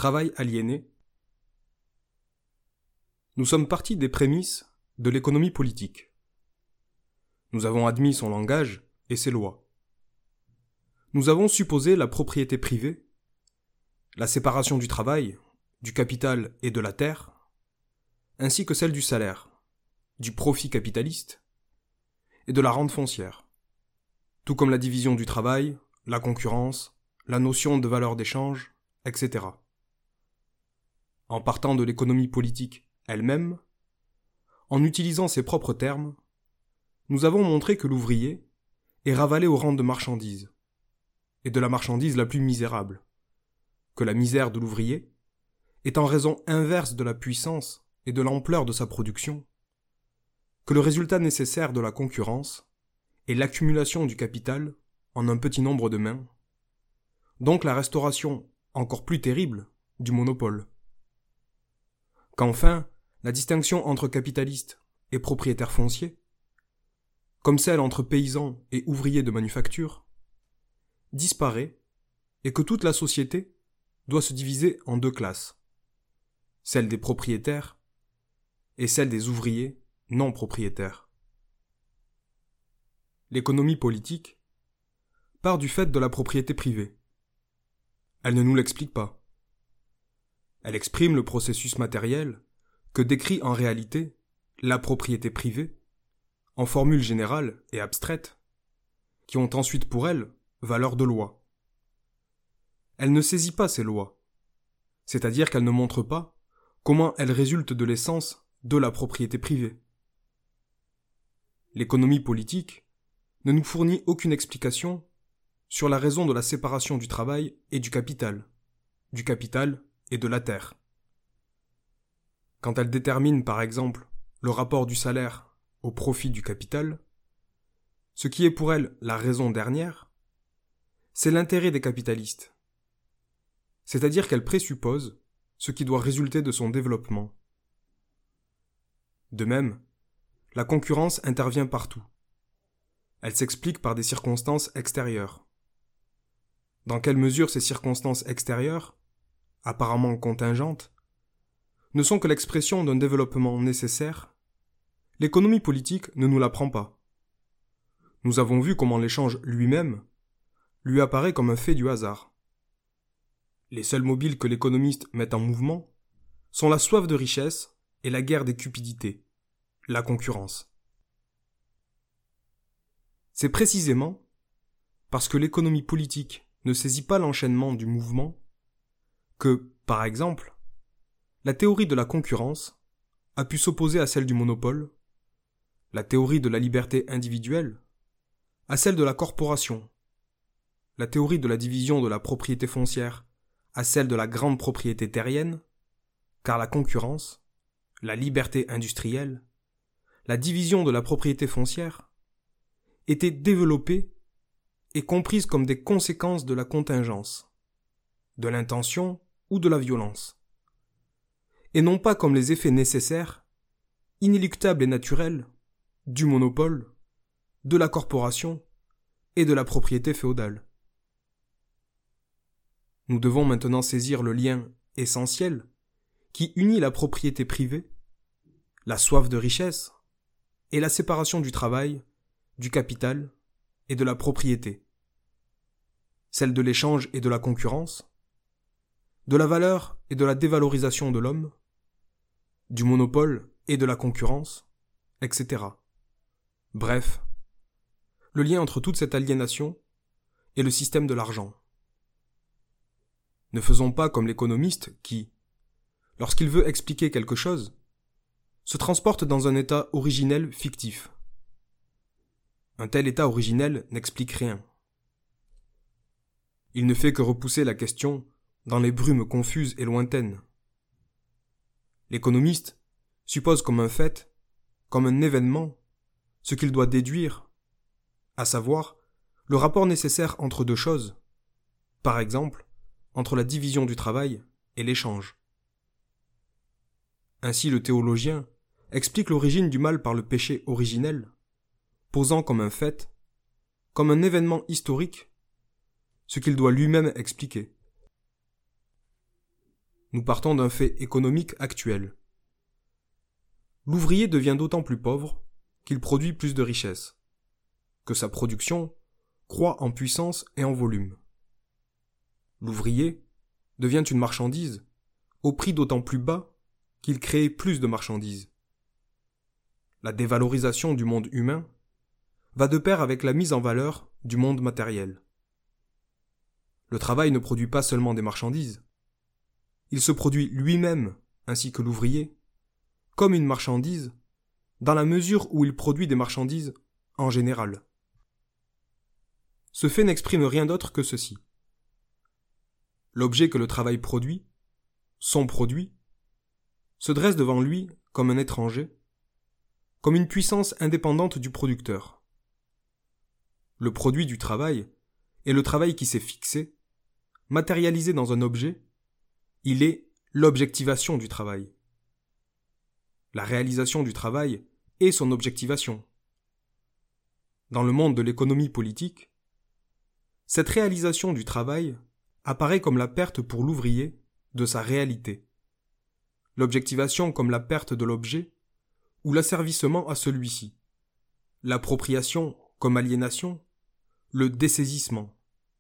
Travail aliéné. Nous sommes partis des prémices de l'économie politique. Nous avons admis son langage et ses lois. Nous avons supposé la propriété privée, la séparation du travail, du capital et de la terre, ainsi que celle du salaire, du profit capitaliste et de la rente foncière, tout comme la division du travail, la concurrence, la notion de valeur d'échange, etc. En partant de l'économie politique elle-même, en utilisant ses propres termes, nous avons montré que l'ouvrier est ravalé au rang de marchandise, et de la marchandise la plus misérable, que la misère de l'ouvrier est en raison inverse de la puissance et de l'ampleur de sa production, que le résultat nécessaire de la concurrence est l'accumulation du capital en un petit nombre de mains, donc la restauration encore plus terrible du monopole. Qu'enfin, la distinction entre capitalistes et propriétaires fonciers, comme celle entre paysans et ouvriers de manufacture, disparaît et que toute la société doit se diviser en deux classes, celle des propriétaires et celle des ouvriers non propriétaires. L'économie politique part du fait de la propriété privée. Elle ne nous l'explique pas. Elle exprime le processus matériel que décrit en réalité la propriété privée, en formules générales et abstraites, qui ont ensuite pour elle valeur de loi. Elle ne saisit pas ces lois, c'est-à-dire qu'elle ne montre pas comment elles résultent de l'essence de la propriété privée. L'économie politique ne nous fournit aucune explication sur la raison de la séparation du travail et du capital et de la terre. Quand elle détermine par exemple le rapport du salaire au profit du capital, ce qui est pour elle la raison dernière, c'est l'intérêt des capitalistes, c'est-à-dire qu'elle présuppose ce qui doit résulter de son développement. De même, la concurrence intervient partout. Elle s'explique par des circonstances extérieures. Dans quelle mesure ces circonstances extérieures, apparemment contingentes, ne sont que l'expression d'un développement nécessaire, l'économie politique ne nous l'apprend pas. Nous avons vu comment l'échange lui-même lui apparaît comme un fait du hasard. Les seuls mobiles que l'économiste met en mouvement sont la soif de richesse et la guerre des cupidités, la concurrence. C'est précisément parce que l'économie politique ne saisit pas l'enchaînement du mouvement que, par exemple, la théorie de la concurrence a pu s'opposer à celle du monopole, la théorie de la liberté individuelle à celle de la corporation, la théorie de la division de la propriété foncière à celle de la grande propriété terrienne, car la concurrence, la liberté industrielle, la division de la propriété foncière étaient développées et comprises comme des conséquences de la contingence, de l'intention ou de la violence, et non pas comme les effets nécessaires, inéluctables et naturels, du monopole, de la corporation et de la propriété féodale. Nous devons maintenant saisir le lien essentiel qui unit la propriété privée, la soif de richesse et la séparation du travail, du capital et de la propriété, celle de l'échange et de la concurrence, de la valeur et de la dévalorisation de l'homme, du monopole et de la concurrence, etc. Bref, le lien entre toute cette aliénation et le système de l'argent. Ne faisons pas comme l'économiste qui, lorsqu'il veut expliquer quelque chose, se transporte dans un état originel fictif. Un tel état originel n'explique rien. Il ne fait que repousser la question dans les brumes confuses et lointaines. L'économiste suppose comme un fait, comme un événement, ce qu'il doit déduire, à savoir le rapport nécessaire entre deux choses, par exemple, entre la division du travail et l'échange. Ainsi le théologien explique l'origine du mal par le péché originel, posant comme un fait, comme un événement historique, ce qu'il doit lui-même expliquer. Nous partons d'un fait économique actuel. L'ouvrier devient d'autant plus pauvre qu'il produit plus de richesses, que sa production croît en puissance et en volume. L'ouvrier devient une marchandise au prix d'autant plus bas qu'il crée plus de marchandises. La dévalorisation du monde humain va de pair avec la mise en valeur du monde matériel. Le travail ne produit pas seulement des marchandises, il se produit lui-même, ainsi que l'ouvrier, comme une marchandise, dans la mesure où il produit des marchandises en général. Ce fait n'exprime rien d'autre que ceci. L'objet que le travail produit, son produit, se dresse devant lui comme un étranger, comme une puissance indépendante du producteur. Le produit du travail est le travail qui s'est fixé, matérialisé dans un objet, il est l'objectivation du travail. La réalisation du travail est son objectivation. Dans le monde de l'économie politique, cette réalisation du travail apparaît comme la perte pour l'ouvrier de sa réalité, l'objectivation comme la perte de l'objet ou l'asservissement à celui-ci, l'appropriation comme aliénation, le dessaisissement.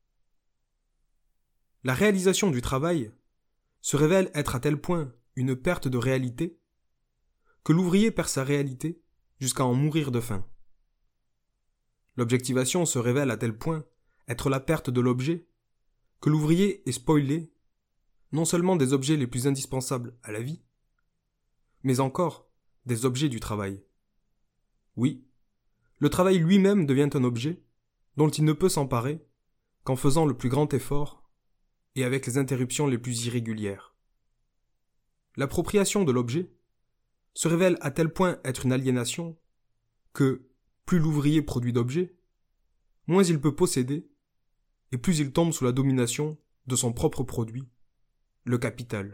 La réalisation du travail se révèle être à tel point une perte de réalité que l'ouvrier perd sa réalité jusqu'à en mourir de faim. L'objectivation se révèle à tel point être la perte de l'objet que l'ouvrier est spoilé non seulement des objets les plus indispensables à la vie, mais encore des objets du travail. Oui, le travail lui-même devient un objet dont il ne peut s'emparer qu'en faisant le plus grand effort et avec les interruptions les plus irrégulières. L'appropriation de l'objet se révèle à tel point être une aliénation que, plus l'ouvrier produit d'objets, moins il peut posséder et plus il tombe sous la domination de son propre produit, le capital.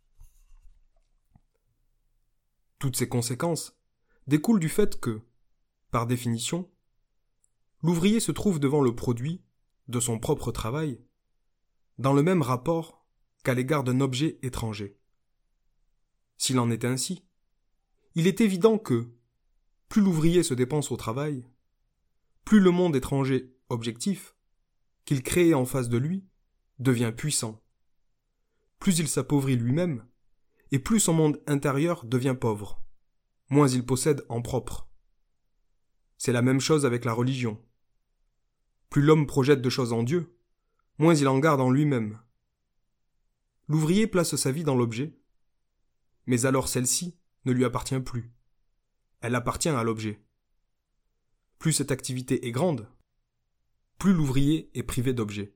Toutes ces conséquences découlent du fait que, par définition, l'ouvrier se trouve devant le produit de son propre travail dans le même rapport qu'à l'égard d'un objet étranger. S'il en est ainsi, il est évident que, plus l'ouvrier se dépense au travail, plus le monde étranger objectif, qu'il crée en face de lui, devient puissant. Plus il s'appauvrit lui-même, et plus son monde intérieur devient pauvre, moins il possède en propre. C'est la même chose avec la religion. Plus l'homme projette de choses en Dieu, moins il en garde en lui-même. L'ouvrier place sa vie dans l'objet, mais alors celle-ci ne lui appartient plus. Elle appartient à l'objet. Plus cette activité est grande, plus l'ouvrier est privé d'objet.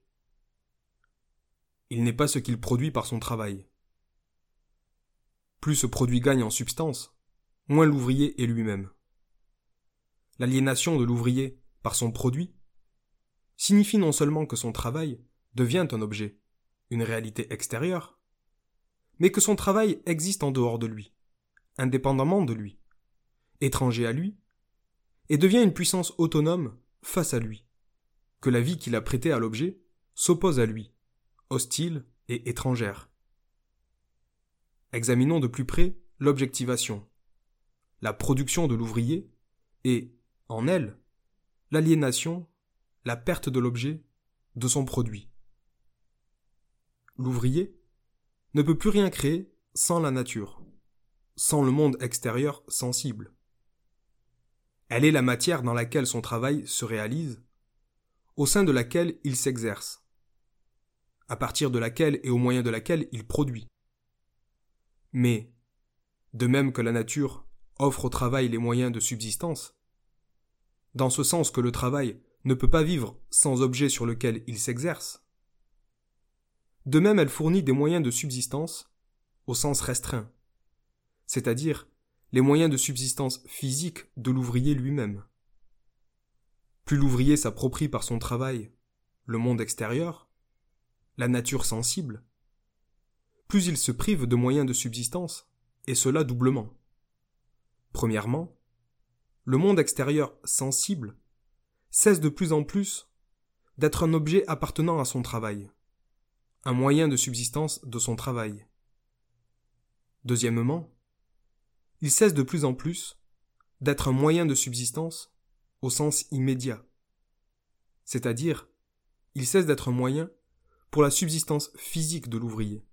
Il n'est pas ce qu'il produit par son travail. Plus ce produit gagne en substance, moins l'ouvrier est lui-même. L'aliénation de l'ouvrier par son produit signifie non seulement que son travail devient un objet, une réalité extérieure, mais que son travail existe en dehors de lui, indépendamment de lui, étranger à lui, et devient une puissance autonome face à lui, que la vie qu'il a prêtée à l'objet s'oppose à lui, hostile et étrangère. Examinons de plus près l'objectivation, la production de l'ouvrier et, en elle, l'aliénation, la perte de l'objet, de son produit. L'ouvrier ne peut plus rien créer sans la nature, sans le monde extérieur sensible. Elle est la matière dans laquelle son travail se réalise, au sein de laquelle il s'exerce, à partir de laquelle et au moyen de laquelle il produit. Mais, de même que la nature offre au travail les moyens de subsistance, dans ce sens que le travail ne peut pas vivre sans objet sur lequel il s'exerce, de même elle fournit des moyens de subsistance au sens restreint, c'est-à-dire les moyens de subsistance physique de l'ouvrier lui-même. Plus l'ouvrier s'approprie par son travail le monde extérieur, la nature sensible, plus il se prive de moyens de subsistance, et cela doublement. Premièrement, le monde extérieur sensible cesse de plus en plus d'être un objet appartenant à son travail, un moyen de subsistance de son travail, Deuxièmement, il cesse de plus en plus d'être un moyen de subsistance au sens immédiat. C'est-à-dire, il cesse d'être un moyen pour la subsistance physique de l'ouvrier.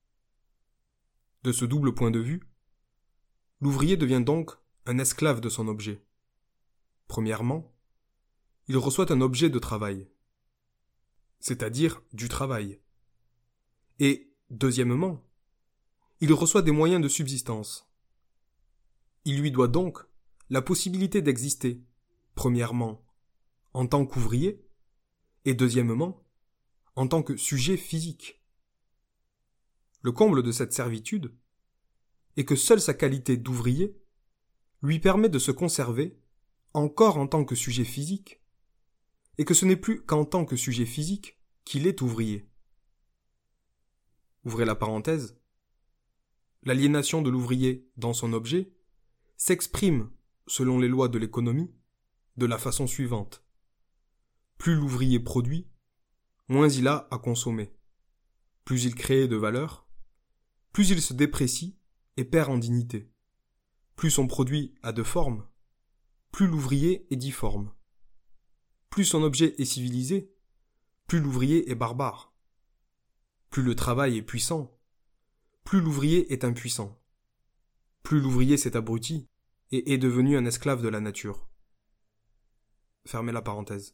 De ce double point de vue, l'ouvrier devient donc un esclave de son objet. Premièrement, il reçoit un objet de travail, c'est-à-dire du travail. Et, deuxièmement, il reçoit des moyens de subsistance. Il lui doit donc la possibilité d'exister, premièrement, en tant qu'ouvrier, et deuxièmement, en tant que sujet physique. Le comble de cette servitude est que seule sa qualité d'ouvrier lui permet de se conserver encore en tant que sujet physique, et que ce n'est plus qu'en tant que sujet physique qu'il est ouvrier. Ouvrez la parenthèse. L'aliénation de l'ouvrier dans son objet s'exprime, selon les lois de l'économie, de la façon suivante. Plus l'ouvrier produit, moins il a à consommer. Plus il crée de valeur, plus il se déprécie et perd en dignité. Plus son produit a de forme, plus l'ouvrier est difforme. Plus son objet est civilisé, plus l'ouvrier est barbare. Plus le travail est puissant, plus l'ouvrier est impuissant. Plus l'ouvrier s'est abruti et est devenu un esclave de la nature. Fermez la parenthèse.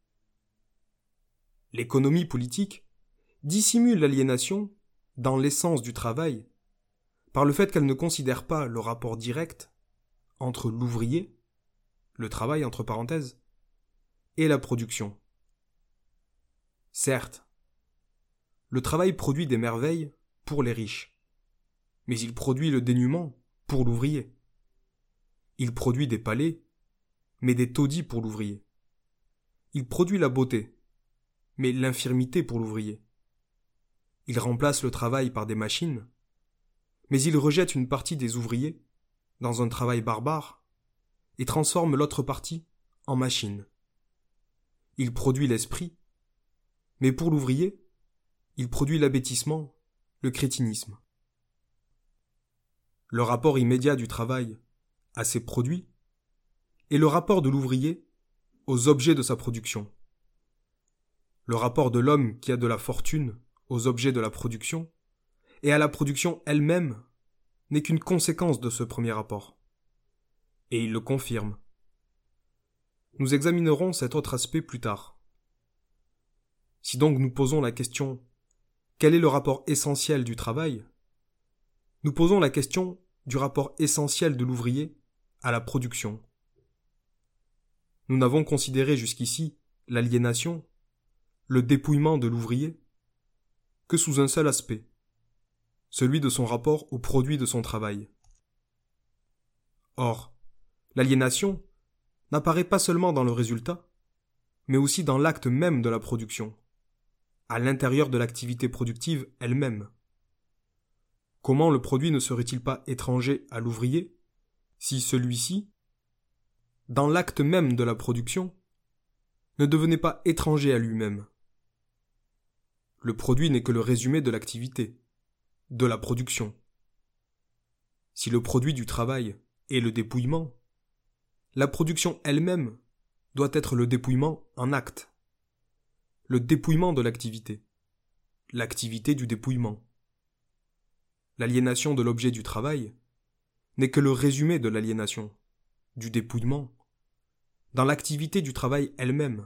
L'économie politique dissimule l'aliénation dans l'essence du travail par le fait qu'elle ne considère pas le rapport direct entre l'ouvrier, le travail entre parenthèses, et la production. Certes, le travail produit des merveilles pour les riches, mais il produit le dénuement pour l'ouvrier. Il produit des palais, mais des taudis pour l'ouvrier. Il produit la beauté, mais l'infirmité pour l'ouvrier. Il remplace le travail par des machines, mais il rejette une partie des ouvriers dans un travail barbare et transforme l'autre partie en machine. Il produit l'esprit, mais pour l'ouvrier, il produit l'abêtissement, le crétinisme. Le rapport immédiat du travail à ses produits est le rapport de l'ouvrier aux objets de sa production. Le rapport de l'homme qui a de la fortune aux objets de la production et à la production elle-même n'est qu'une conséquence de ce premier rapport. Et il le confirme. Nous examinerons cet autre aspect plus tard. Si donc nous posons la question « Quel est le rapport essentiel du travail ?», nous posons la question du rapport essentiel de l'ouvrier à la production. Nous n'avons considéré jusqu'ici l'aliénation, le dépouillement de l'ouvrier, que sous un seul aspect, celui de son rapport au produit de son travail. Or, l'aliénation n'apparaît pas seulement dans le résultat, mais aussi dans l'acte même de la production, à l'intérieur de l'activité productive elle-même. Comment le produit ne serait-il pas étranger à l'ouvrier si celui-ci, dans l'acte même de la production, ne devenait pas étranger à lui-même? Le produit n'est que le résumé de l'activité, de la production. Si le produit du travail est le dépouillement, la production elle-même doit être le dépouillement en acte, le dépouillement de l'activité du dépouillement. L'aliénation de l'objet du travail n'est que le résumé de l'aliénation, du dépouillement, dans l'activité du travail elle-même.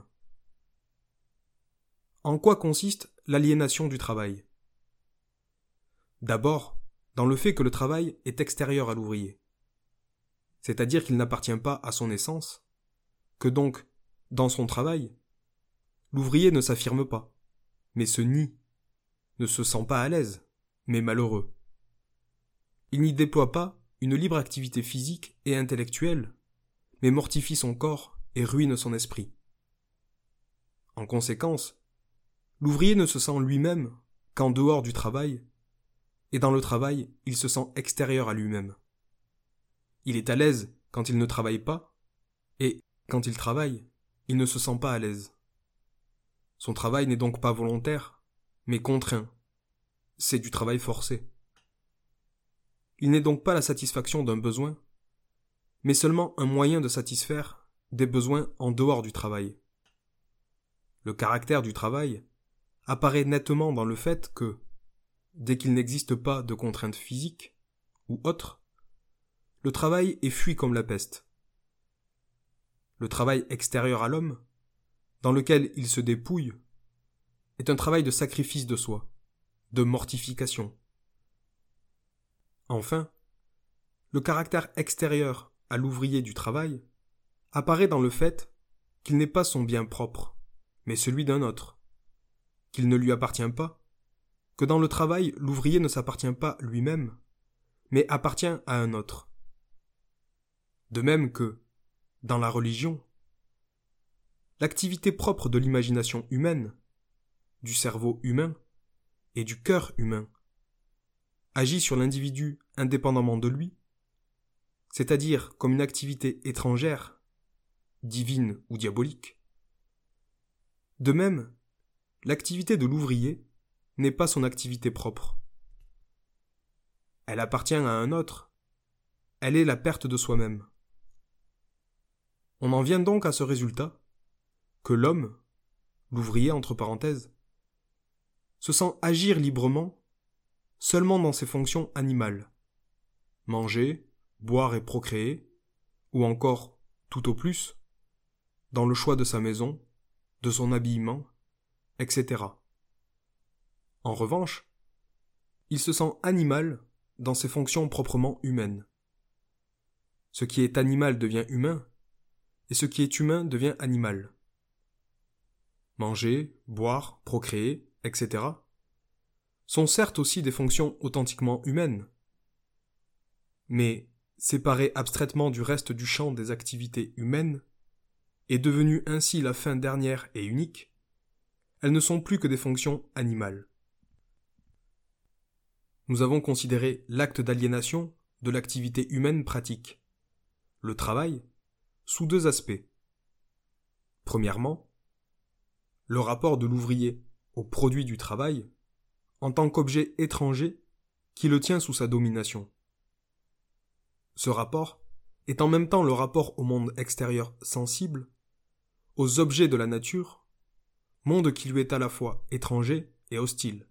En quoi consiste l'aliénation du travail ? D'abord, dans le fait que le travail est extérieur à l'ouvrier, c'est-à-dire qu'il n'appartient pas à son essence, que donc, dans son travail, l'ouvrier ne s'affirme pas, mais se nie, ne se sent pas à l'aise, mais malheureux. Il n'y déploie pas une libre activité physique et intellectuelle, mais mortifie son corps et ruine son esprit. En conséquence, l'ouvrier ne se sent lui-même qu'en dehors du travail, et dans le travail, il se sent extérieur à lui-même. Il est à l'aise quand il ne travaille pas, et quand il travaille, il ne se sent pas à l'aise. Son travail n'est donc pas volontaire, mais contraint. C'est du travail forcé. Il n'est donc pas la satisfaction d'un besoin, mais seulement un moyen de satisfaire des besoins en dehors du travail. Le caractère du travail apparaît nettement dans le fait que, dès qu'il n'existe pas de contraintes physiques ou autres, le travail est fui comme la peste. Le travail extérieur à l'homme, dans lequel il se dépouille, est un travail de sacrifice de soi, de mortification. Enfin, le caractère extérieur à l'ouvrier du travail apparaît dans le fait qu'il n'est pas son bien propre, mais celui d'un autre, qu'il ne lui appartient pas, que dans le travail, l'ouvrier ne s'appartient pas lui-même, mais appartient à un autre. De même que, dans la religion, l'activité propre de l'imagination humaine, du cerveau humain et du cœur humain agit sur l'individu indépendamment de lui, c'est-à-dire comme une activité étrangère, divine ou diabolique. De même, l'activité de l'ouvrier n'est pas son activité propre. Elle appartient à un autre, elle est la perte de soi-même. On en vient donc à ce résultat que l'homme, l'ouvrier entre parenthèses, se sent agir librement seulement dans ses fonctions animales, manger, boire et procréer, ou encore, tout au plus, dans le choix de sa maison, de son habillement, etc. En revanche, il se sent animal dans ses fonctions proprement humaines. Ce qui est animal devient humain, et ce qui est humain devient animal. Manger, boire, procréer, etc. sont certes aussi des fonctions authentiquement humaines, mais, séparées abstraitement du reste du champ des activités humaines, et devenues ainsi la fin dernière et unique, elles ne sont plus que des fonctions animales. Nous avons considéré l'acte d'aliénation de l'activité humaine pratique, le travail, sous deux aspects. Premièrement, le rapport de l'ouvrier au produit du travail en tant qu'objet étranger qui le tient sous sa domination. Ce rapport est en même temps le rapport au monde extérieur sensible, aux objets de la nature, monde qui lui est à la fois étranger et hostile.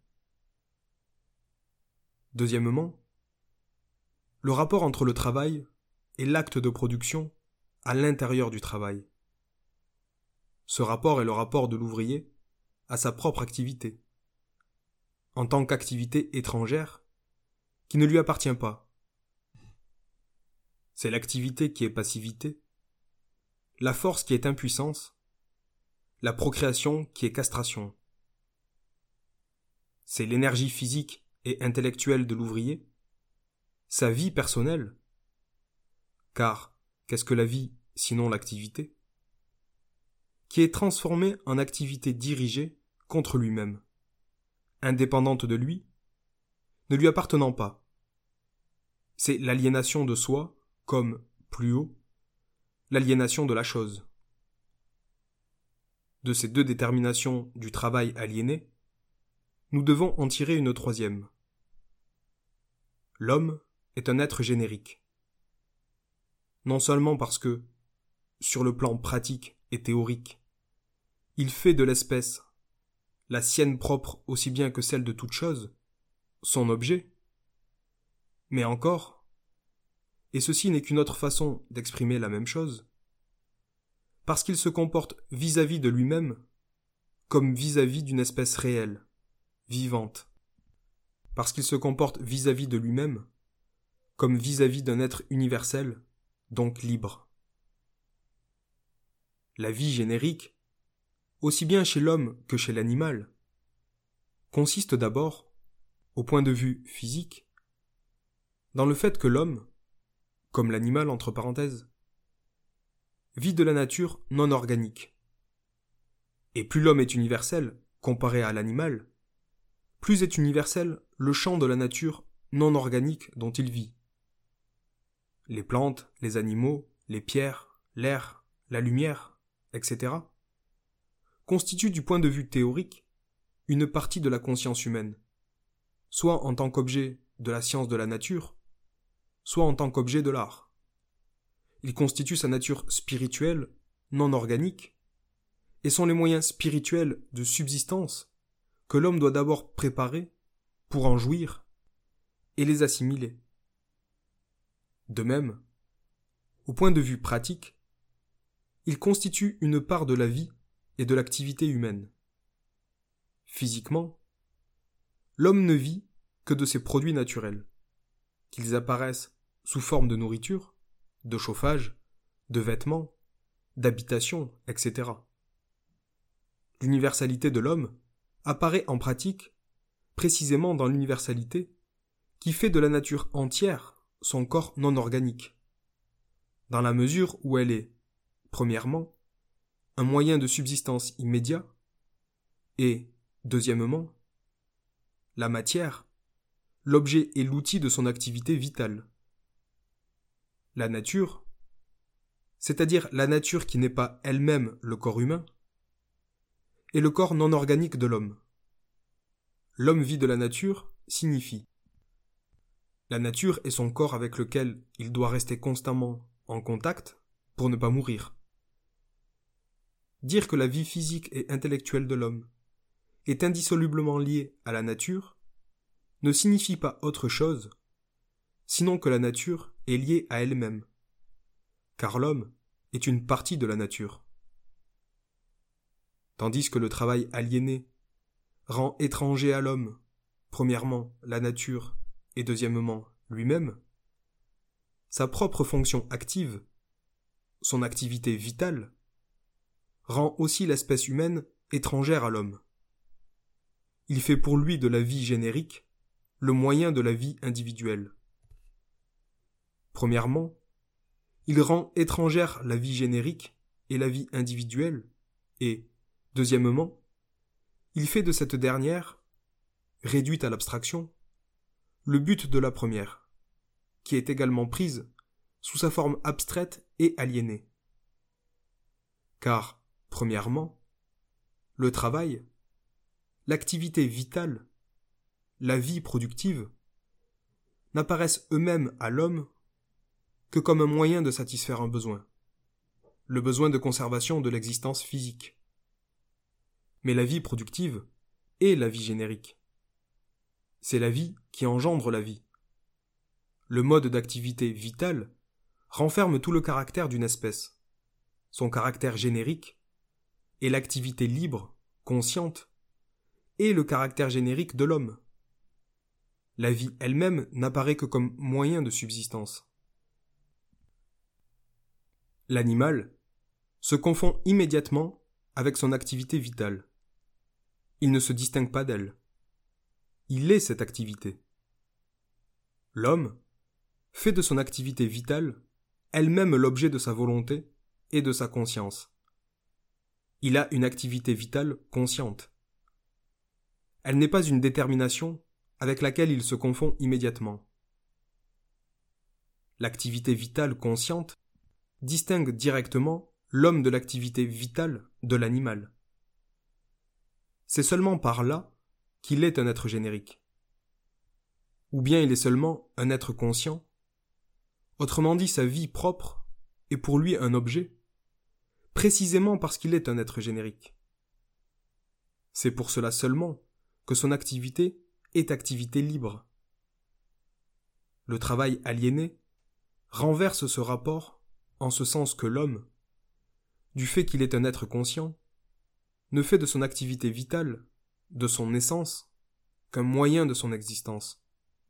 Deuxièmement, le rapport entre le travail et l'acte de production à l'intérieur du travail. Ce rapport est le rapport de l'ouvrier à sa propre activité, en tant qu'activité étrangère qui ne lui appartient pas. C'est l'activité qui est passivité, la force qui est impuissance, la procréation qui est castration. C'est l'énergie physique et intellectuelle de l'ouvrier, sa vie personnelle, car qu'est-ce que la vie sinon l'activité, qui est transformée en activité dirigée contre lui-même, indépendante de lui, ne lui appartenant pas. C'est l'aliénation de soi comme, plus haut, l'aliénation de la chose. De ces deux déterminations du travail aliéné, nous devons en tirer une troisième. L'homme est un être générique. Non seulement parce que, sur le plan pratique et théorique, il fait de l'espèce, la sienne propre aussi bien que celle de toute chose, son objet, mais encore, et ceci n'est qu'une autre façon d'exprimer la même chose, parce qu'il se comporte vis-à-vis de lui-même comme vis-à-vis d'une espèce réelle, vivante, parce qu'il se comporte vis-à-vis de lui-même comme vis-à-vis d'un être universel, donc libre. La vie générique, aussi bien chez l'homme que chez l'animal, consiste d'abord, au point de vue physique, dans le fait que l'homme, comme l'animal entre parenthèses, vit de la nature non organique. Et plus l'homme est universel, comparé à l'animal, plus est universel le champ de la nature non organique dont il vit. Les plantes, les animaux, les pierres, l'air, la lumière, etc., constituent du point de vue théorique une partie de la conscience humaine, soit en tant qu'objet de la science de la nature, soit en tant qu'objet de l'art. Ils constituent sa nature spirituelle, non organique, et sont les moyens spirituels de subsistance que l'homme doit d'abord préparer pour en jouir et les assimiler. De même, au point de vue pratique, ils constituent une part de la vie et de l'activité humaine. Physiquement, l'homme ne vit que de ses produits naturels, qu'ils apparaissent sous forme de nourriture, de chauffage, de vêtements, d'habitation, etc. L'universalité de l'homme apparaît en pratique précisément dans l'universalité qui fait de la nature entière son corps non organique, dans la mesure où elle est, premièrement, un moyen de subsistance immédiat, et, deuxièmement, la matière, l'objet et l'outil de son activité vitale. La nature, c'est-à-dire la nature qui n'est pas elle-même le corps humain, est le corps non organique de l'homme. L'homme vit de la nature signifie la nature est son corps avec lequel il doit rester constamment en contact pour ne pas mourir. Dire que la vie physique et intellectuelle de l'homme est indissolublement liée à la nature ne signifie pas autre chose, sinon que la nature est liée à elle-même, car l'homme est une partie de la nature. Tandis que le travail aliéné rend étranger à l'homme, premièrement, la nature, et deuxièmement, lui-même, sa propre fonction active, son activité vitale, rend aussi l'espèce humaine étrangère à l'homme. Il fait pour lui de la vie générique le moyen de la vie individuelle. Premièrement, il rend étrangère la vie générique et la vie individuelle, et, deuxièmement, il fait de cette dernière, réduite à l'abstraction, le but de la première, qui est également prise sous sa forme abstraite et aliénée. Car, premièrement, le travail, l'activité vitale, la vie productive, n'apparaissent eux-mêmes à l'homme que comme un moyen de satisfaire un besoin, le besoin de conservation de l'existence physique. Mais la vie productive est la vie générique. C'est la vie qui engendre la vie. Le mode d'activité vitale renferme tout le caractère d'une espèce, son caractère générique, et l'activité libre, consciente, et le caractère générique de l'homme. La vie elle-même n'apparaît que comme moyen de subsistance. L'animal se confond immédiatement avec son activité vitale. Il ne se distingue pas d'elle. Il est cette activité. L'homme fait de son activité vitale elle-même l'objet de sa volonté et de sa conscience. Il a une activité vitale consciente. Elle n'est pas une détermination avec laquelle il se confond immédiatement. L'activité vitale consciente distingue directement l'homme de l'activité vitale de l'animal. C'est seulement par là qu'il est un être générique. Ou bien il est seulement un être conscient, autrement dit sa vie propre est pour lui un objet, précisément parce qu'il est un être générique. C'est pour cela seulement que son activité est activité libre. Le travail aliéné renverse ce rapport en ce sens que l'homme, du fait qu'il est un être conscient, ne fait de son activité vitale, de son essence, qu'un moyen de son existence.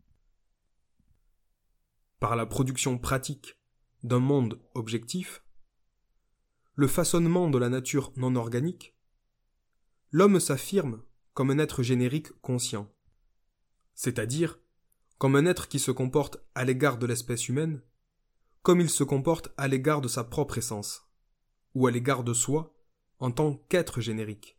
Par la production pratique d'un monde objectif, le façonnement de la nature non organique, l'homme s'affirme comme un être générique conscient, c'est-à-dire comme un être qui se comporte à l'égard de l'espèce humaine comme il se comporte à l'égard de sa propre essence, ou à l'égard de soi en tant qu'être générique.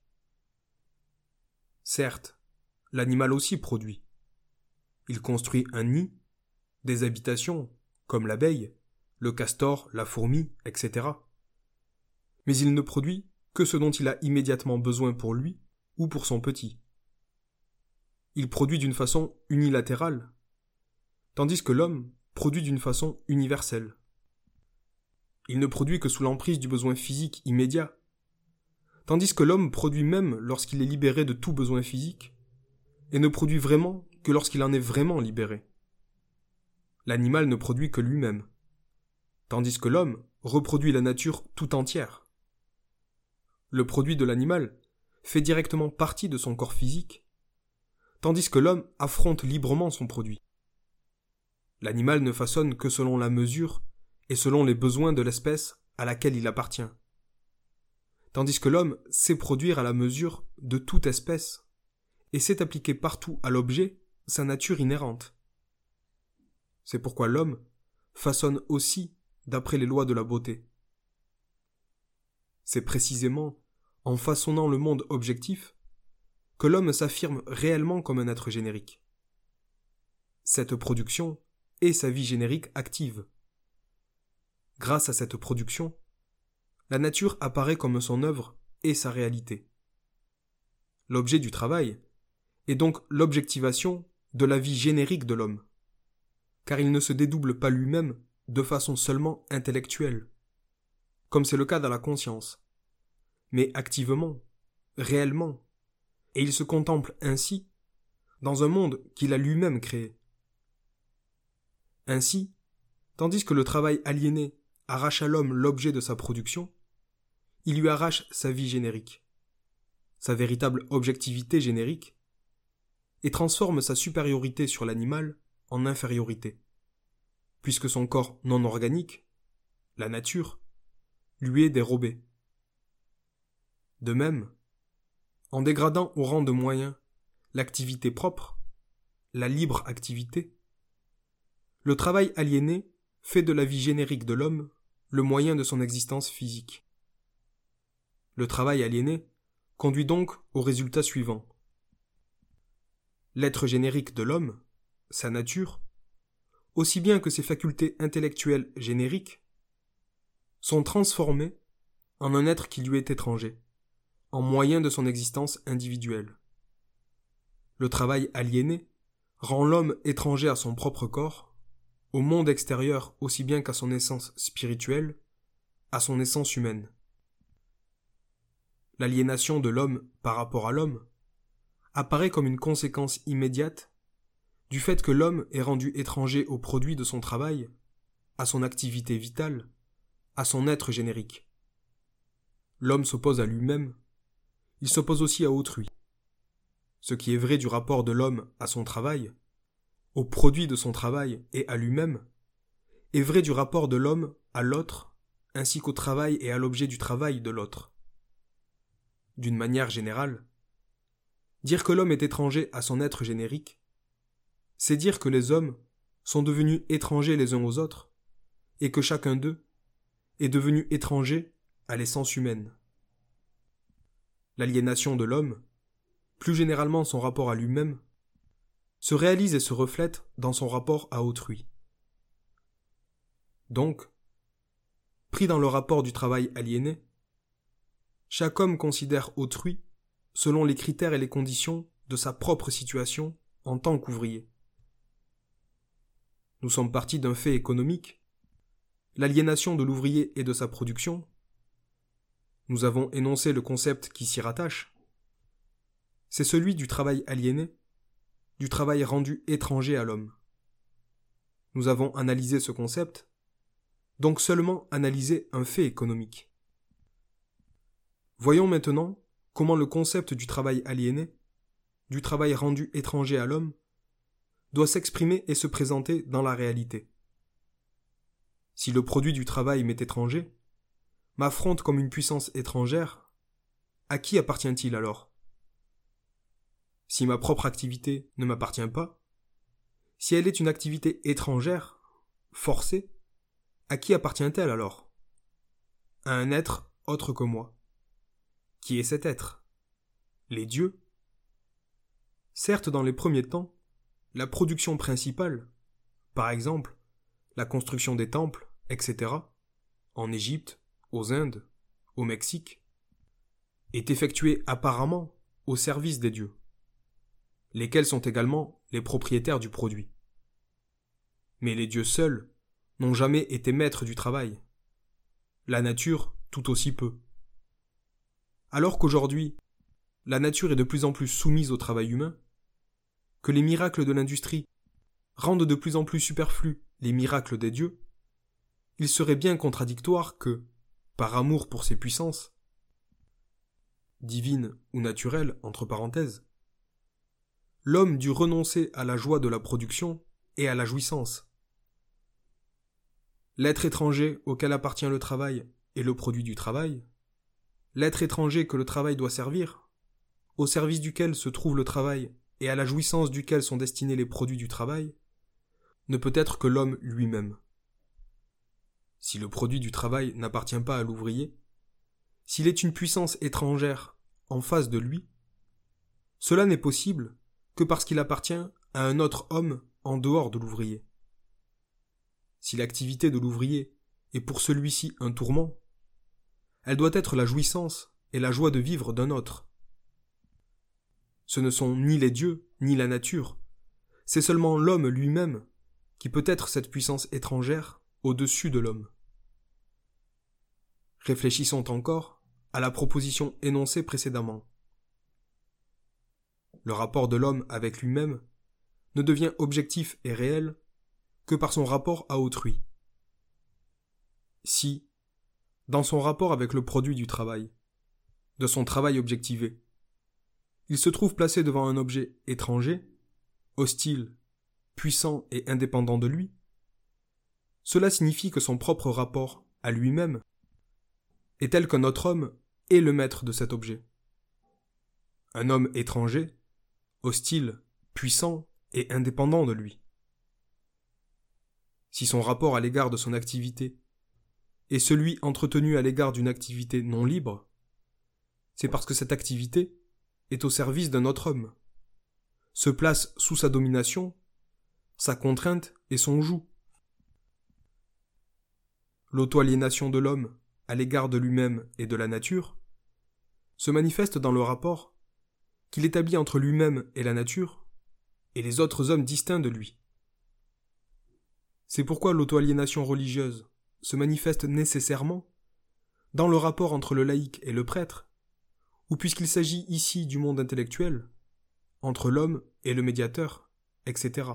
Certes, l'animal aussi produit. Il construit un nid, des habitations, comme l'abeille, le castor, la fourmi, etc. Mais il ne produit que ce dont il a immédiatement besoin pour lui ou pour son petit. Il produit d'une façon unilatérale, tandis que l'homme produit d'une façon universelle. Il ne produit que sous l'emprise du besoin physique immédiat, tandis que l'homme produit même lorsqu'il est libéré de tout besoin physique, et ne produit vraiment que lorsqu'il en est vraiment libéré. L'animal ne produit que lui-même, tandis que l'homme reproduit la nature tout entière. Le produit de l'animal fait directement partie de son corps physique, tandis que l'homme affronte librement son produit. L'animal ne façonne que selon la mesure et selon les besoins de l'espèce à laquelle il appartient, tandis que l'homme sait produire à la mesure de toute espèce et sait appliquer partout à l'objet sa nature inhérente. C'est pourquoi l'homme façonne aussi d'après les lois de la beauté. C'est précisément en façonnant le monde objectif que l'homme s'affirme réellement comme un être générique. Cette production est sa vie générique active. Grâce à cette production, la nature apparaît comme son œuvre et sa réalité. L'objet du travail est donc l'objectivation de la vie générique de l'homme, car il ne se dédouble pas lui-même de façon seulement intellectuelle, comme c'est le cas dans la conscience, mais activement, réellement, et il se contemple ainsi dans un monde qu'il a lui-même créé. Ainsi, tandis que le travail aliéné arrache à l'homme l'objet de sa production, il lui arrache sa vie générique, sa véritable objectivité générique, et transforme sa supériorité sur l'animal en infériorité, puisque son corps non organique, la nature, lui est dérobé. De même, en dégradant au rang de moyen l'activité propre, la libre activité, le travail aliéné fait de la vie générique de l'homme le moyen de son existence physique. Le travail aliéné conduit donc au résultat suivant. L'être générique de l'homme, sa nature, aussi bien que ses facultés intellectuelles génériques, sont transformées en un être qui lui est étranger, en moyen de son existence individuelle. Le travail aliéné rend l'homme étranger à son propre corps, au monde extérieur aussi bien qu'à son essence spirituelle, à son essence humaine. L'aliénation de l'homme par rapport à l'homme apparaît comme une conséquence immédiate du fait que l'homme est rendu étranger au produit de son travail, à son activité vitale, à son être générique. L'homme s'oppose à lui-même, il s'oppose aussi à autrui. Ce qui est vrai du rapport de l'homme à son travail, au produit de son travail et à lui-même, est vrai du rapport de l'homme à l'autre, ainsi qu'au travail et à l'objet du travail de l'autre. D'une manière générale, dire que l'homme est étranger à son être générique, c'est dire que les hommes sont devenus étrangers les uns aux autres, et que chacun d'eux est devenu étranger à l'essence humaine. L'aliénation de l'homme, plus généralement son rapport à lui-même, se réalise et se reflète dans son rapport à autrui. Donc, pris dans le rapport du travail aliéné, chaque homme considère autrui selon les critères et les conditions de sa propre situation en tant qu'ouvrier. Nous sommes partis d'un fait économique, l'aliénation de l'ouvrier et de sa production. Nous avons énoncé le concept qui s'y rattache. C'est celui du travail aliéné, du travail rendu étranger à l'homme. Nous avons analysé ce concept, donc seulement analysé un fait économique. Voyons maintenant comment le concept du travail aliéné, du travail rendu étranger à l'homme, doit s'exprimer et se présenter dans la réalité. Si le produit du travail m'est étranger, m'affronte comme une puissance étrangère, à qui appartient-il alors ? Si ma propre activité ne m'appartient pas, si elle est une activité étrangère, forcée, à qui appartient-elle alors ? À un être autre que moi. Qui est cet être ? Les dieux ? Certes, dans les premiers temps, la production principale, par exemple, la construction des temples, etc., en Égypte, aux Indes, au Mexique, est effectuée apparemment au service des dieux, lesquels sont également les propriétaires du produit. Mais les dieux seuls n'ont jamais été maîtres du travail. La nature, tout aussi peu. Alors qu'aujourd'hui, la nature est de plus en plus soumise au travail humain, que les miracles de l'industrie rendent de plus en plus superflus les miracles des dieux, il serait bien contradictoire que, par amour pour ces puissances, divines ou naturelles, entre parenthèses, l'homme dut renoncer à la joie de la production et à la jouissance. L'être étranger auquel appartient le travail est le produit du travail, l'être étranger que le travail doit servir, au service duquel se trouve le travail et à la jouissance duquel sont destinés les produits du travail, ne peut être que l'homme lui-même. Si le produit du travail n'appartient pas à l'ouvrier, s'il est une puissance étrangère en face de lui, cela n'est possible que parce qu'il appartient à un autre homme en dehors de l'ouvrier. Si l'activité de l'ouvrier est pour celui-ci un tourment, elle doit être la jouissance et la joie de vivre d'un autre. Ce ne sont ni les dieux, ni la nature, c'est seulement l'homme lui-même qui peut être cette puissance étrangère au-dessus de l'homme. Réfléchissons encore à la proposition énoncée précédemment. Le rapport de l'homme avec lui-même ne devient objectif et réel que par son rapport à autrui. Si, dans son rapport avec le produit du travail, de son travail objectivé, il se trouve placé devant un objet étranger, hostile, puissant et indépendant de lui, cela signifie que son propre rapport à lui-même est tel qu'un autre homme est le maître de cet objet. Un homme étranger, hostile, puissant et indépendant de lui. Si son rapport à l'égard de son activité est celui entretenu à l'égard d'une activité non libre, c'est parce que cette activité est au service d'un autre homme, se place sous sa domination, sa contrainte et son joug. L'auto-aliénation de l'homme à l'égard de lui-même et de la nature se manifeste dans le rapport qu'il établit entre lui-même et la nature et les autres hommes distincts de lui. C'est pourquoi l'auto-aliénation religieuse se manifeste nécessairement dans le rapport entre le laïc et le prêtre, ou puisqu'il s'agit ici du monde intellectuel, entre l'homme et le médiateur, etc.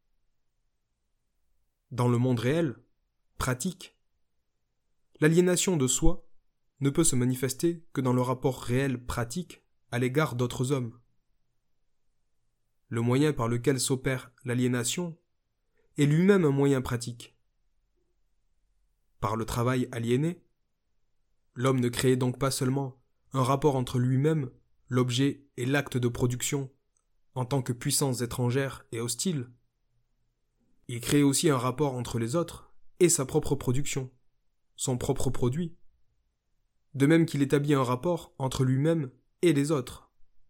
Dans le monde réel, pratique, l'aliénation de soi ne peut se manifester que dans le rapport réel pratique à l'égard d'autres hommes. Le moyen par lequel s'opère l'aliénation est lui-même un moyen pratique. Par le travail aliéné, l'homme ne crée donc pas seulement un rapport entre lui-même, l'objet et l'acte de production en tant que puissance étrangère et hostile. Il crée aussi un rapport entre les autres et sa propre production, son propre produit, de même qu'il établit un rapport entre lui-même et les autres.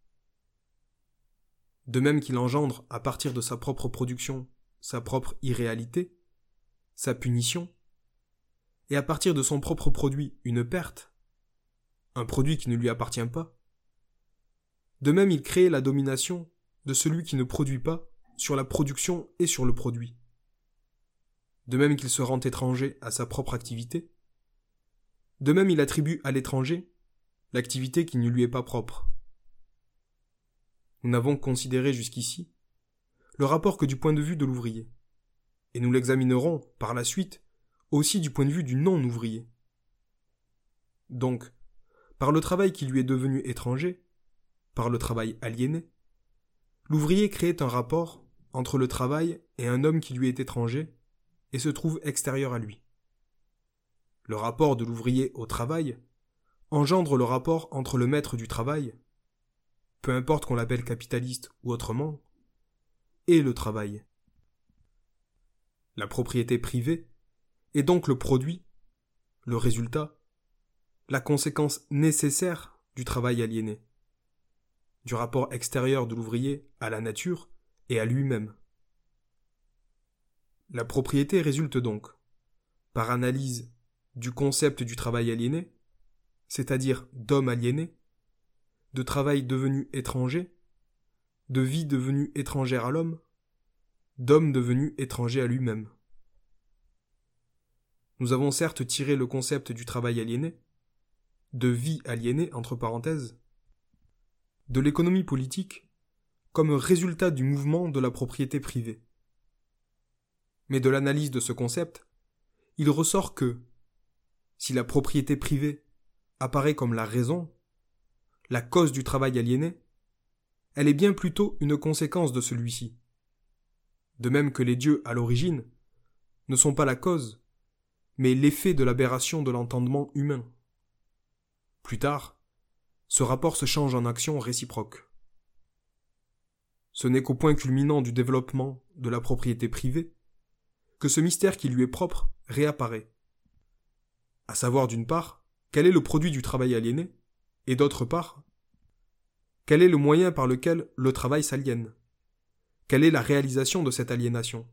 De même qu'il engendre à partir de sa propre production sa propre irréalité, sa punition, et à partir de son propre produit une perte, un produit qui ne lui appartient pas. De même il crée la domination de celui qui ne produit pas sur la production et sur le produit. De même qu'il se rend étranger à sa propre activité, de même il attribue à l'étranger l'activité qui ne lui est pas propre. Nous n'avons considéré jusqu'ici le rapport que du point de vue de l'ouvrier, et nous l'examinerons par la suite aussi du point de vue du non-ouvrier. Donc, par le travail qui lui est devenu étranger, par le travail aliéné, l'ouvrier créait un rapport entre le travail et un homme qui lui est étranger et se trouve extérieur à lui. Le rapport de l'ouvrier au travail engendre le rapport entre le maître du travail, peu importe qu'on l'appelle capitaliste ou autrement, et le travail. La propriété privée est donc le produit, le résultat, la conséquence nécessaire du travail aliéné, du rapport extérieur de l'ouvrier à la nature et à lui-même. La propriété résulte donc, par analyse du concept du travail aliéné, c'est-à-dire d'homme aliéné, de travail devenu étranger, de vie devenue étrangère à l'homme, d'homme devenu étranger à lui-même. nous avons certes tiré le concept du travail aliéné, de vie aliénée entre parenthèses, de l'économie politique comme résultat du mouvement de la propriété privée. Mais de l'analyse de ce concept, il ressort que, si la propriété privée apparaît comme la raison, la cause du travail aliéné, elle est bien plutôt une conséquence de celui-ci. De même que les dieux, à l'origine, ne sont pas la cause, mais l'effet de l'aberration de l'entendement humain. Plus tard, ce rapport se change en action réciproque. Ce n'est qu'au point culminant du développement de la propriété privée que ce mystère qui lui est propre réapparaît. À savoir d'une part, quel est le produit du travail aliéné, et d'autre part, quel est le moyen par lequel le travail s'aliène? Quelle est la réalisation de cette aliénation?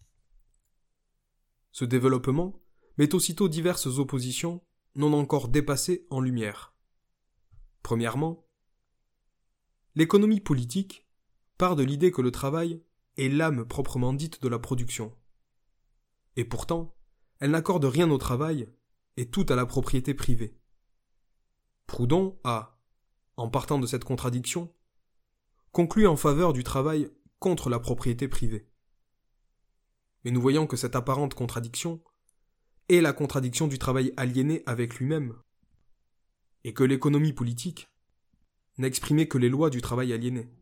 Ce développement met aussitôt diverses oppositions non encore dépassées en lumière. Premièrement, l'économie politique part de l'idée que le travail est l'âme proprement dite de la production. Et pourtant, elle n'accorde rien au travail et tout à la propriété privée. Proudhon a, en partant de cette contradiction, conclu en faveur du travail contre la propriété privée. Mais nous voyons que cette apparente contradiction est la contradiction du travail aliéné avec lui-même, et que l'économie politique n'exprimait que les lois du travail aliéné.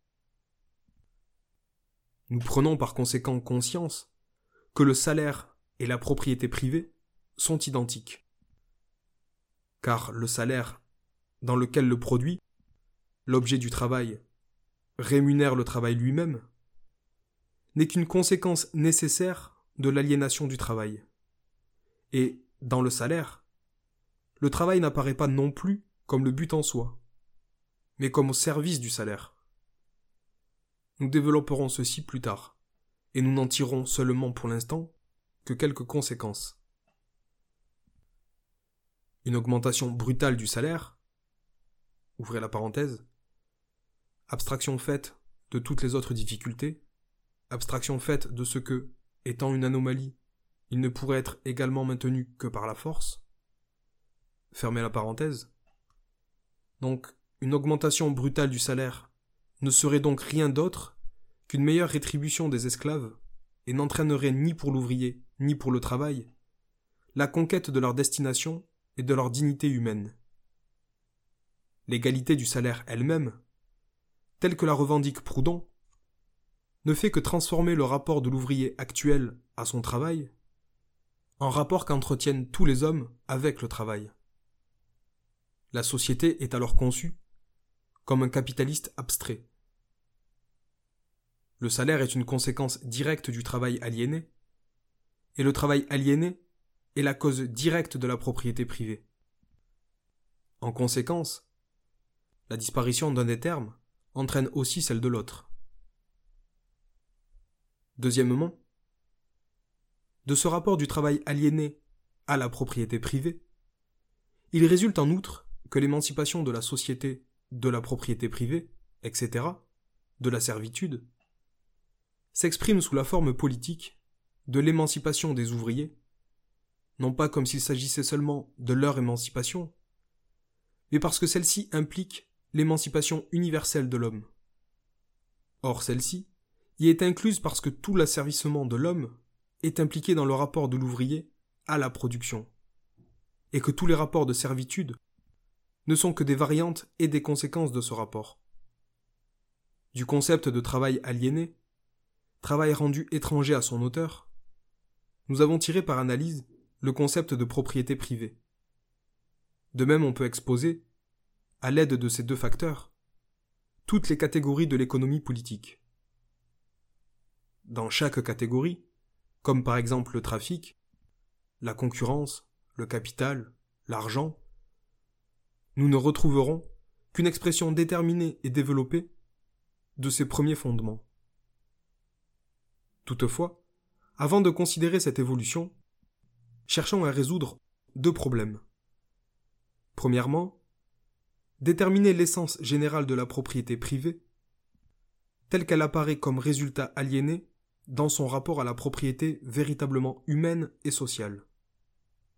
Nous prenons par conséquent conscience que le salaire et la propriété privée sont identiques. Car le salaire, dans lequel le produit, l'objet du travail, rémunère le travail lui-même, n'est qu'une conséquence nécessaire de l'aliénation du travail. Et, dans le salaire, le travail n'apparaît pas non plus comme le but en soi, mais comme au service du salaire. Nous développerons ceci plus tard, et nous n'en tirons seulement pour l'instant que quelques conséquences. Une augmentation brutale du salaire, ouvrez la parenthèse, abstraction faite de toutes les autres difficultés, abstraction faite de ce que, étant une anomalie, il ne pourrait être également maintenu que par la force, fermez la parenthèse. Donc, une augmentation brutale du salaire ne serait donc rien d'autre qu'une meilleure rétribution des esclaves et n'entraînerait ni pour l'ouvrier ni pour le travail la conquête de leur destination et de leur dignité humaine. L'égalité du salaire elle-même, telle que la revendique Proudhon, ne fait que transformer le rapport de l'ouvrier actuel à son travail en rapport qu'entretiennent tous les hommes avec le travail. La société est alors conçue comme un capitaliste abstrait. Le salaire est une conséquence directe du travail aliéné, et le travail aliéné est la cause directe de la propriété privée. En conséquence, la disparition d'un des termes entraîne aussi celle de l'autre. Deuxièmement, de ce rapport du travail aliéné à la propriété privée, il résulte en outre que l'émancipation de la société, de la propriété privée, etc., de la servitude, s'exprime sous la forme politique de l'émancipation des ouvriers, non pas comme s'il s'agissait seulement de leur émancipation, mais parce que celle-ci implique l'émancipation universelle de l'homme. Or celle-ci y est incluse parce que tout l'asservissement de l'homme est impliqué dans le rapport de l'ouvrier à la production, et que tous les rapports de servitude ne sont que des variantes et des conséquences de ce rapport. Du concept de travail aliéné, travail rendu étranger à son auteur, nous avons tiré par analyse le concept de propriété privée. De même, on peut exposer, à l'aide de ces deux facteurs, toutes les catégories de l'économie politique. Dans chaque catégorie, comme par exemple le trafic, la concurrence, le capital, l'argent, nous ne retrouverons qu'une expression déterminée et développée de ces premiers fondements. Toutefois, avant de considérer cette évolution, cherchons à résoudre deux problèmes. Premièrement, déterminer l'essence générale de la propriété privée, telle qu'elle apparaît comme résultat aliéné dans son rapport à la propriété véritablement humaine et sociale.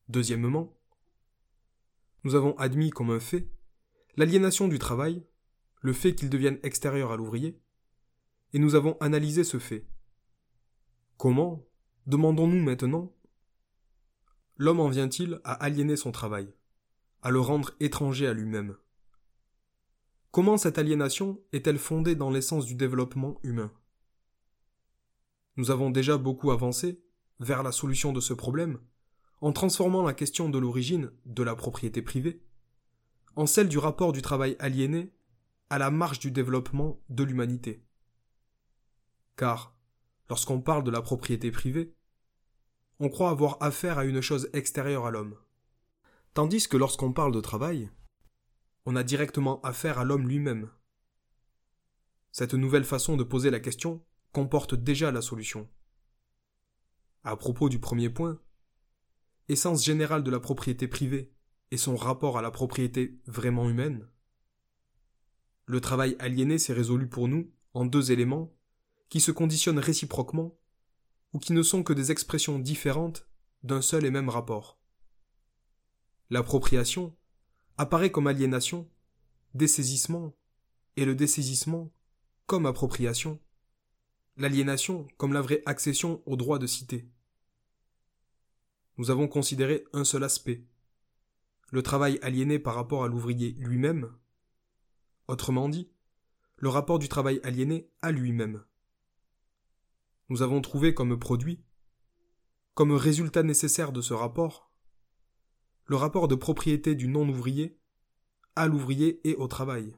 Deuxièmement, nous avons admis comme un fait l'aliénation du travail, le fait qu'il devienne extérieur à l'ouvrier, et nous avons analysé ce fait. Comment, demandons-nous maintenant, l'homme en vient-il à aliéner son travail, à le rendre étranger à lui-même? Comment cette aliénation est-elle fondée dans l'essence du développement humain? Nous avons déjà beaucoup avancé vers la solution de ce problème en transformant la question de l'origine de la propriété privée en celle du rapport du travail aliéné à la marche du développement de l'humanité. Car, lorsqu'on parle de la propriété privée, on croit avoir affaire à une chose extérieure à l'homme. Tandis que lorsqu'on parle de travail, on a directement affaire à l'homme lui-même. Cette nouvelle façon de poser la question comporte déjà la solution. À propos du premier point, essence générale de la propriété privée et son rapport à la propriété vraiment humaine, le travail aliéné s'est résolu pour nous en deux éléments qui se conditionnent réciproquement ou qui ne sont que des expressions différentes d'un seul et même rapport. L'appropriation apparaît comme aliénation, dessaisissement, et le dessaisissement comme appropriation, l'aliénation comme la vraie accession au droit de cité. Nous avons considéré un seul aspect, le travail aliéné par rapport à l'ouvrier lui-même, autrement dit, le rapport du travail aliéné à lui-même. Nous avons trouvé comme produit, comme résultat nécessaire de ce rapport, le rapport de propriété du non-ouvrier à l'ouvrier et au travail.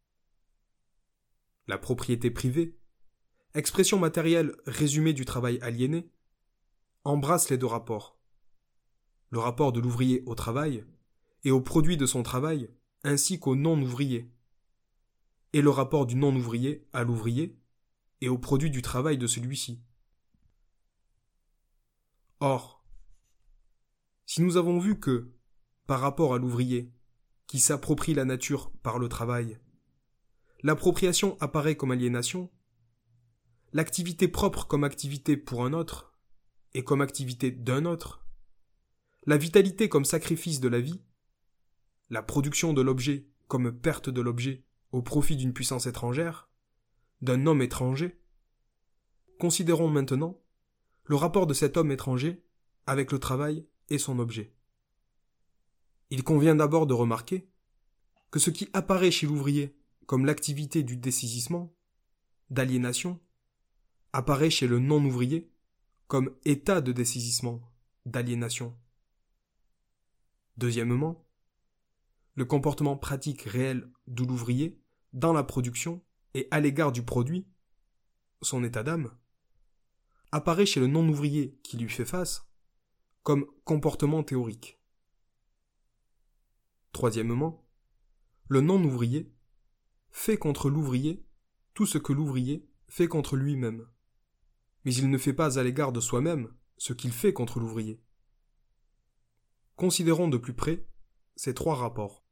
La propriété privée, expression matérielle résumée du travail aliéné, embrasse les deux rapports. Le rapport de l'ouvrier au travail et au produit de son travail ainsi qu'au non-ouvrier, et le rapport du non-ouvrier à l'ouvrier et au produit du travail de celui-ci. Or, si nous avons vu que, par rapport à l'ouvrier, qui s'approprie la nature par le travail, l'appropriation apparaît comme aliénation, l'activité propre comme activité pour un autre, et comme activité d'un autre, la vitalité comme sacrifice de la vie, la production de l'objet comme perte de l'objet au profit d'une puissance étrangère, d'un homme étranger, considérons maintenant le rapport de cet homme étranger avec le travail et son objet. Il convient d'abord de remarquer que ce qui apparaît chez l'ouvrier comme l'activité du dessaisissement, d'aliénation, apparaît chez le non-ouvrier comme état de dessaisissement, d'aliénation. Deuxièmement, le comportement pratique réel de l'ouvrier dans la production et à l'égard du produit, son état d'âme, apparaît chez le non-ouvrier qui lui fait face comme comportement théorique. Troisièmement, le non-ouvrier fait contre l'ouvrier tout ce que l'ouvrier fait contre lui-même, mais il ne fait pas à l'égard de soi-même ce qu'il fait contre l'ouvrier. Considérons de plus près ces trois rapports.